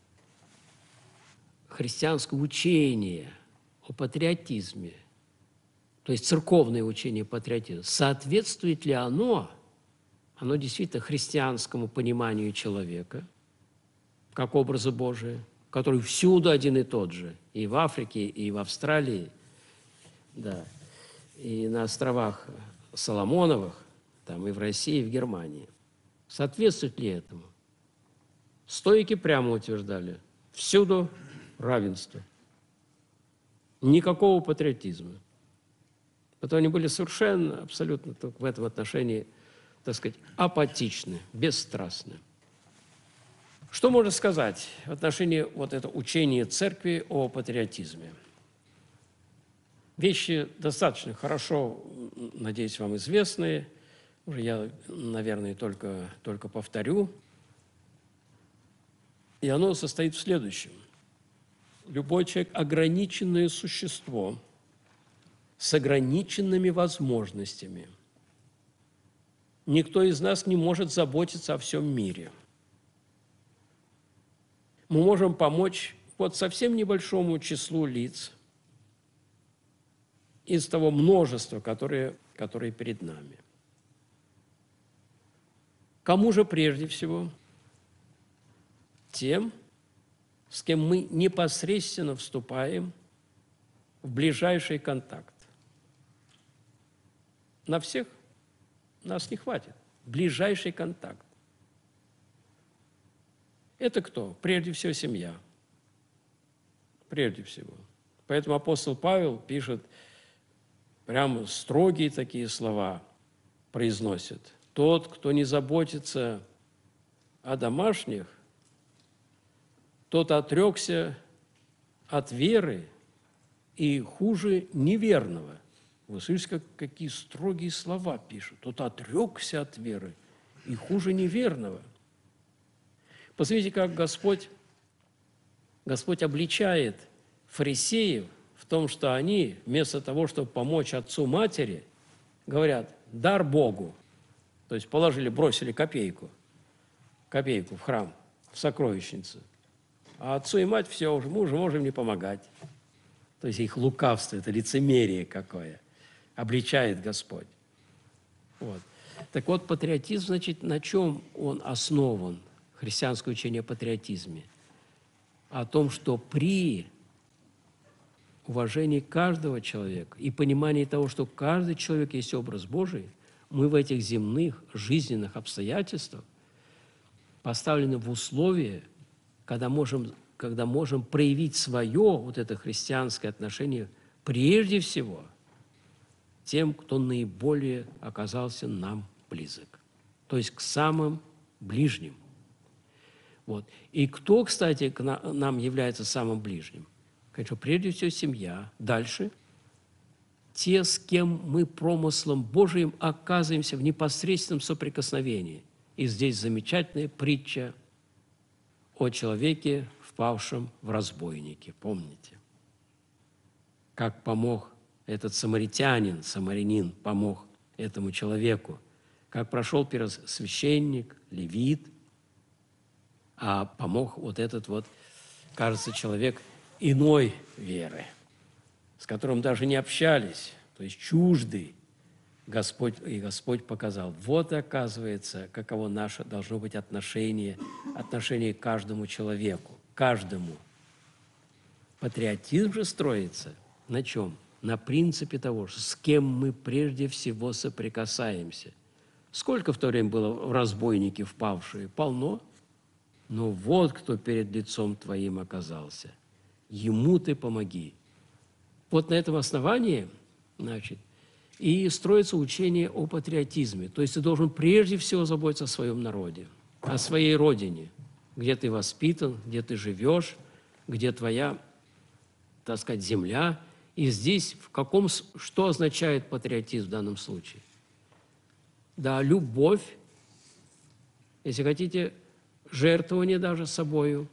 A: Христианское учение о патриотизме, то есть церковное учение о патриотизме, соответствует ли оно, оно действительно христианскому пониманию человека, как образа Божия, который всюду один и тот же, и в Африке, и в Австралии, да, и на островах Соломоновых, там и в России, и в Германии. Соответствует ли этому? Стоики прямо утверждали: всюду равенство. Никакого патриотизма. Потом они были совершенно, абсолютно в этом отношении, так сказать, апатичны, бесстрастны. Что можно сказать в отношении вот этого учения церкви о патриотизме? Вещи достаточно хорошо, надеюсь, вам известные. Уже я, наверное, только, только повторю. И оно состоит в следующем. Любой человек – ограниченное существо с ограниченными возможностями. Никто из нас не может заботиться о всем мире. Мы можем помочь вот совсем небольшому числу лиц из того множества, которые, которые перед нами. Кому же прежде всего? Тем, с кем мы непосредственно вступаем в ближайший контакт. На всех нас не хватит. Ближайший контакт. Это кто? Прежде всего, семья. Прежде всего. Поэтому апостол Павел пишет, прямо строгие такие слова произносит. Тот, кто не заботится о домашних, тот отрекся от веры и хуже неверного. Вы слышите, как, какие строгие слова пишут. Тот отрекся от веры и хуже неверного. Посмотрите, как Господь, Господь обличает фарисеев в том, что они вместо того, чтобы помочь отцу-матери, говорят: дар Богу. То есть положили, бросили копейку, копейку в храм, в сокровищницу. А отцу и мать все уже, мы уже можем не помогать. То есть их лукавство, это лицемерие какое. Обличает Господь. Вот. Так вот, патриотизм, значит, на чем он основан? Христианское учение о патриотизме. О том, что при уважении каждого человека и понимании того, что каждый человек есть образ Божий, мы в этих земных жизненных обстоятельствах поставлены в условия, когда можем, когда можем проявить свое вот это христианское отношение прежде всего тем, кто наиболее оказался нам близок, то есть к самым ближним. Вот. И кто, кстати, к нам является самым ближним? Конечно, прежде всего семья. Дальше те, с кем мы промыслом Божиим оказываемся в непосредственном соприкосновении. И здесь замечательная притча о человеке, впавшем в разбойники. Помните? Как помог этот самаритянин, самарянин помог этому человеку. Как прошел первосвященник, левит, а помог вот этот вот, кажется, человек иной веры, с которым даже не общались, то есть чуждый. Господь, и Господь показал, вот, оказывается, каково наше должно быть отношение, отношение к каждому человеку, каждому. Патриотизм же строится на чем? На принципе того, с кем мы прежде всего соприкасаемся. Сколько в то время было в разбойники впавшие? Полно. Но вот кто перед лицом твоим оказался. Ему ты помоги. Вот на этом основании, значит, и строится учение о патриотизме. То есть ты должен прежде всего заботиться о своем народе, о своей родине, где ты воспитан, где ты живешь, где твоя, так сказать, земля. И здесь в каком, что означает патриотизм в данном случае? Да, любовь, если хотите, жертвование даже собою,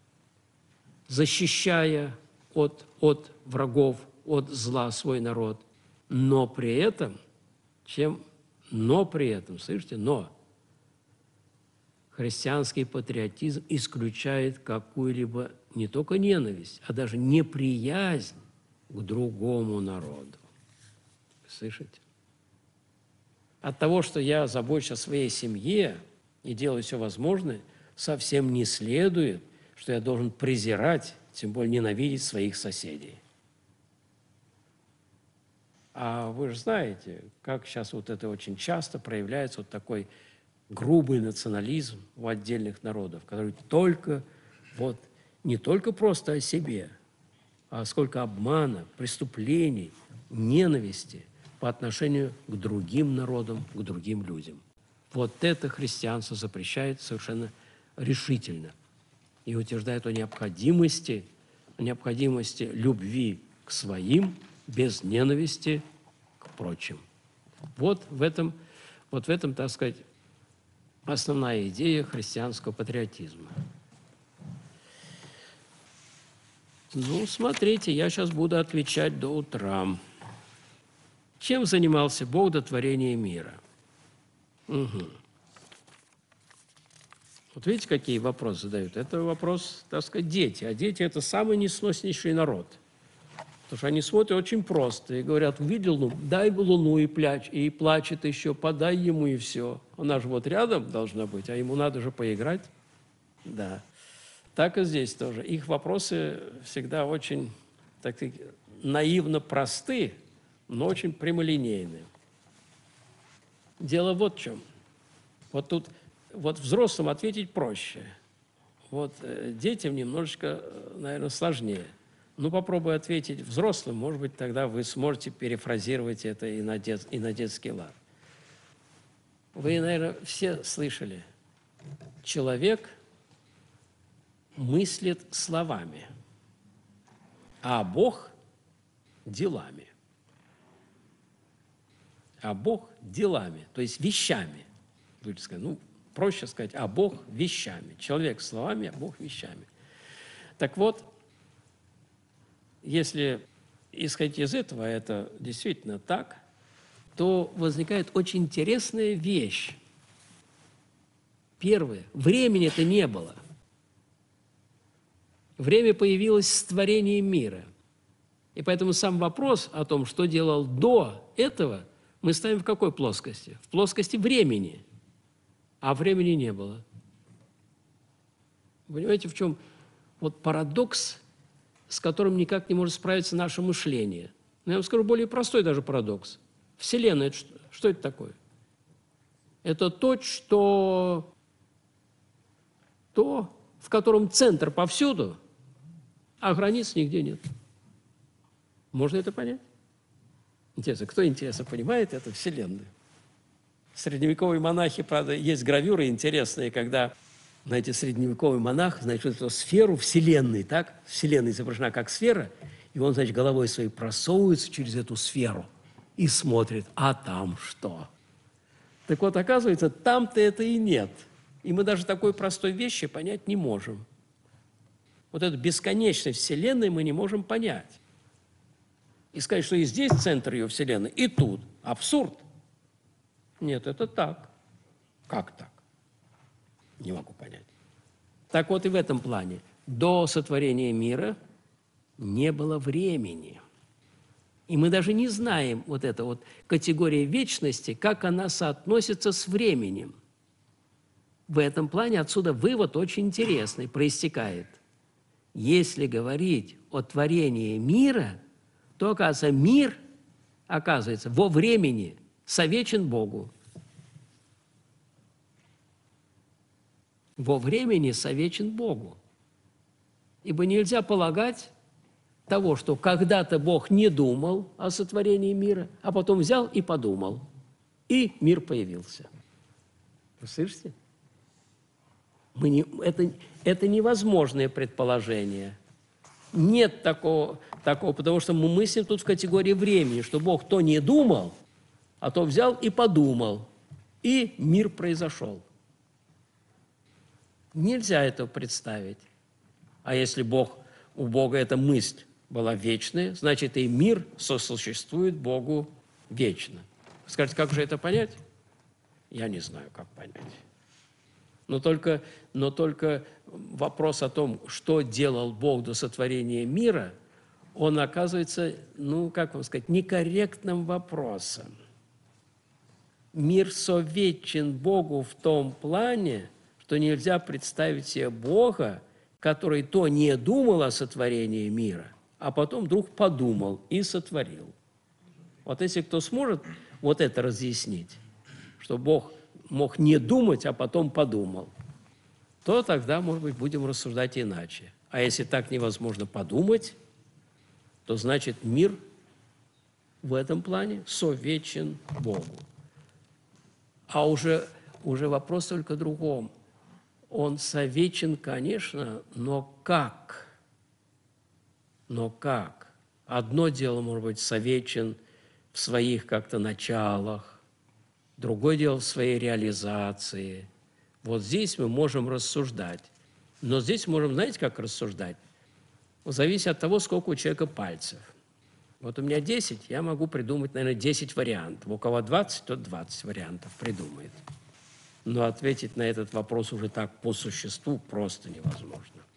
A: защищая от, от врагов, от зла свой народ. Но при этом, чем, но при этом, слышите, но христианский патриотизм исключает какую-либо не только ненависть, а даже неприязнь к другому народу. Слышите? От того, что я забочусь о своей семье и делаю все возможное, совсем не следует, что я должен презирать, тем более ненавидеть своих соседей. А вы же знаете, как сейчас вот это очень часто проявляется, вот такой грубый национализм у отдельных народов, который только, вот, не только просто о себе, а сколько обмана, преступлений, ненависти по отношению к другим народам, к другим людям. Вот это христианство запрещает совершенно решительно и утверждает о необходимости, о необходимости любви к своим без ненависти к прочим. Вот в этом, вот в этом, так сказать, основная идея христианского патриотизма. Ну, смотрите, я сейчас буду отвечать до утра. Чем занимался Бог до творения мира? Угу. Вот видите, какие вопросы задают? Это вопрос, так сказать, дети. А дети – это самый несноснейший народ. Потому что они смотрят очень просто и говорят: увидел луну, дай бы луну, и, пляч, и плачет еще, подай ему, и все. Она же вот рядом должна быть, а ему надо же поиграть. Да. Так и здесь тоже. Их вопросы всегда очень, так сказать, наивно просты, но очень прямолинейные. Дело вот в чем. Вот тут вот взрослым ответить проще. Вот детям немножечко, наверное, сложнее. Ну, попробуй ответить взрослым, может быть, тогда вы сможете перефразировать это и на, дет, и на детский лад. Вы, наверное, все слышали. Человек мыслит словами, а Бог – делами. А Бог – делами, то есть вещами. Ну, проще сказать, а Бог – вещами. Человек – словами, а Бог – вещами. Так вот, если исходить из этого, это действительно так, то возникает очень интересная вещь. Первое. Времени-то не было. Время появилось с творением мира. И поэтому сам вопрос о том, что делал до этого, мы ставим в какой плоскости? В плоскости времени. А времени не было. Понимаете, в чем вот парадокс, с которым никак не может справиться наше мышление? Но я вам скажу более простой даже парадокс. Вселенная – это что? Что это такое? Это то, что то, в котором центр повсюду, а границ нигде нет. Можно это понять? Интересно, кто, интересно, понимает это? Вселенную. Средневековые монахи, правда, есть гравюры интересные, когда, знаете, средневековый монах, значит, эту сферу Вселенной, так? Вселенная изображена как сфера, и он, значит, головой своей просовывается через эту сферу и смотрит, а там что? Так вот, оказывается, там-то это и нет. И мы даже такой простой вещи понять не можем. Вот эту бесконечность Вселенной мы не можем понять. И сказать, что и здесь центр ее Вселенной, и тут. Абсурд. Нет, это так. Как так? Не могу понять. Так вот и в этом плане. До сотворения мира не было времени. И мы даже не знаем вот эта вот категория вечности, как она соотносится с временем. В этом плане отсюда вывод очень интересный проистекает. Если говорить о творении мира, то, оказывается, мир, оказывается, во времени совечен Богу. Во времени совечен Богу. Ибо нельзя полагать того, что когда-то Бог не думал о сотворении мира, а потом взял и подумал, и мир появился. Вы слышите? Мы не, это, это невозможное предположение. Нет такого, такого, потому что мы мыслим тут в категории времени, что Бог то не думал, а то взял и подумал, и мир произошел. Нельзя этого представить. А если Бог, у Бога эта мысль была вечная, значит, и мир сосуществует Богу вечно. Скажите, как же это понять? Я не знаю, как понять. Но только, но только вопрос о том, что делал Бог до сотворения мира, он оказывается, ну, как вам сказать, некорректным вопросом. Мир советчен Богу в том плане, что нельзя представить себе Бога который то не думал о сотворении мира, а потом вдруг подумал и сотворил. Вот если кто сможет вот это разъяснить, что Бог мог не думать, а потом подумал, то тогда, может быть, будем рассуждать иначе. А если так невозможно подумать, то значит мир в этом плане совечен Богу. А уже, уже вопрос только в другом. Он совечен, конечно, но как? Но как? Одно дело, может быть, совечен в своих как-то началах, другое дело в своей реализации. Вот здесь мы можем рассуждать. Но здесь можем, знаете, как рассуждать? Зависит от того, сколько у человека пальцев. Вот у меня десять, я могу придумать, наверное, десять вариантов. У кого двадцать, тот двадцать вариантов придумает. Но ответить на этот вопрос уже так по существу просто невозможно.